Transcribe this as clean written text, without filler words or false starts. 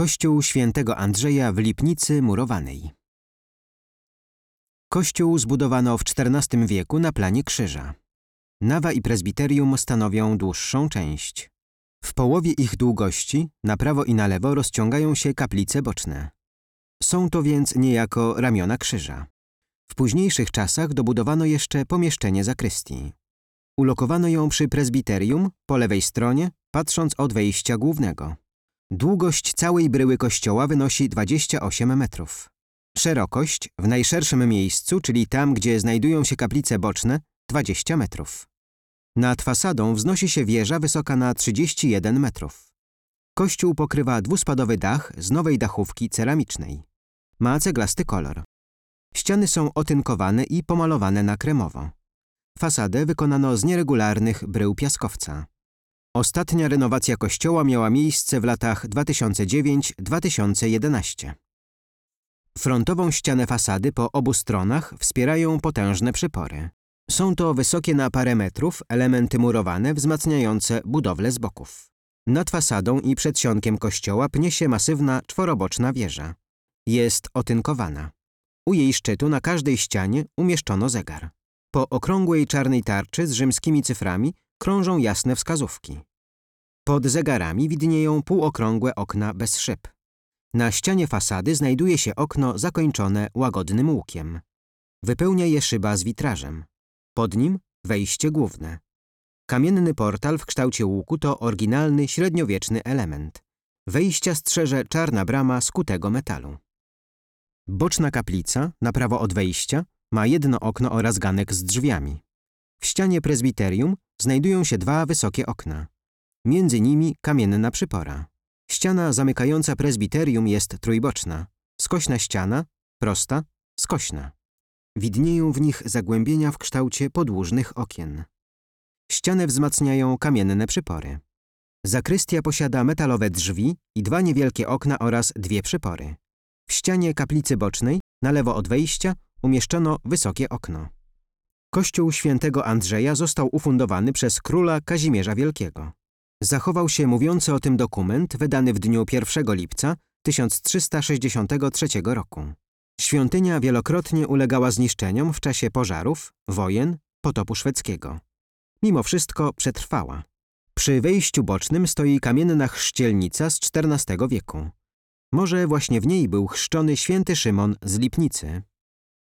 Kościół świętego Andrzeja w Lipnicy murowanej. Kościół zbudowano w XIV wieku na planie krzyża. Nawa i prezbiterium stanowią dłuższą część. W połowie ich długości, na prawo i na lewo, rozciągają się kaplice boczne. Są to więc niejako ramiona krzyża. W późniejszych czasach dobudowano jeszcze pomieszczenie zakrystii. Ulokowano ją przy prezbiterium, po lewej stronie, patrząc od wejścia głównego. Długość całej bryły kościoła wynosi 28 metrów. Szerokość w najszerszym miejscu, czyli tam, gdzie znajdują się kaplice boczne, 20 metrów. Nad fasadą wznosi się wieża wysoka na 31 metrów. Kościół pokrywa dwuspadowy dach z nowej dachówki ceramicznej. Ma ceglasty kolor. Ściany są otynkowane i pomalowane na kremowo. Fasadę wykonano z nieregularnych brył piaskowca. Ostatnia renowacja kościoła miała miejsce w latach 2009-2011. Frontową ścianę fasady po obu stronach wspierają potężne przypory. Są to wysokie na parę metrów elementy murowane wzmacniające budowlę z boków. Nad fasadą i przedsionkiem kościoła pnie się masywna czworoboczna wieża. Jest otynkowana. U jej szczytu na każdej ścianie umieszczono zegar. Po okrągłej czarnej tarczy z rzymskimi cyframi krążą jasne wskazówki. Pod zegarami widnieją półokrągłe okna bez szyb. Na ścianie fasady znajduje się okno zakończone łagodnym łukiem. Wypełnia je szyba z witrażem. Pod nim wejście główne. Kamienny portal w kształcie łuku to oryginalny, średniowieczny element. Wejścia strzeże czarna brama z kutego metalu. Boczna kaplica, na prawo od wejścia, ma jedno okno oraz ganek z drzwiami. W ścianie prezbiterium znajdują się dwa wysokie okna. Między nimi kamienna przypora. Ściana zamykająca prezbiterium jest trójboczna. Skośna ściana, prosta, skośna. Widnieją w nich zagłębienia w kształcie podłużnych okien. Ścianę wzmacniają kamienne przypory. Zakrystia posiada metalowe drzwi i dwa niewielkie okna oraz dwie przypory. W ścianie kaplicy bocznej, na lewo od wejścia, umieszczono wysokie okno. Kościół świętego Andrzeja został ufundowany przez króla Kazimierza Wielkiego. Zachował się mówiący o tym dokument wydany w dniu 1 lipca 1363 roku. Świątynia wielokrotnie ulegała zniszczeniom w czasie pożarów, wojen, potopu szwedzkiego. Mimo wszystko przetrwała. Przy wejściu bocznym stoi kamienna chrzcielnica z XIV wieku. Może właśnie w niej był chrzczony święty Szymon z Lipnicy.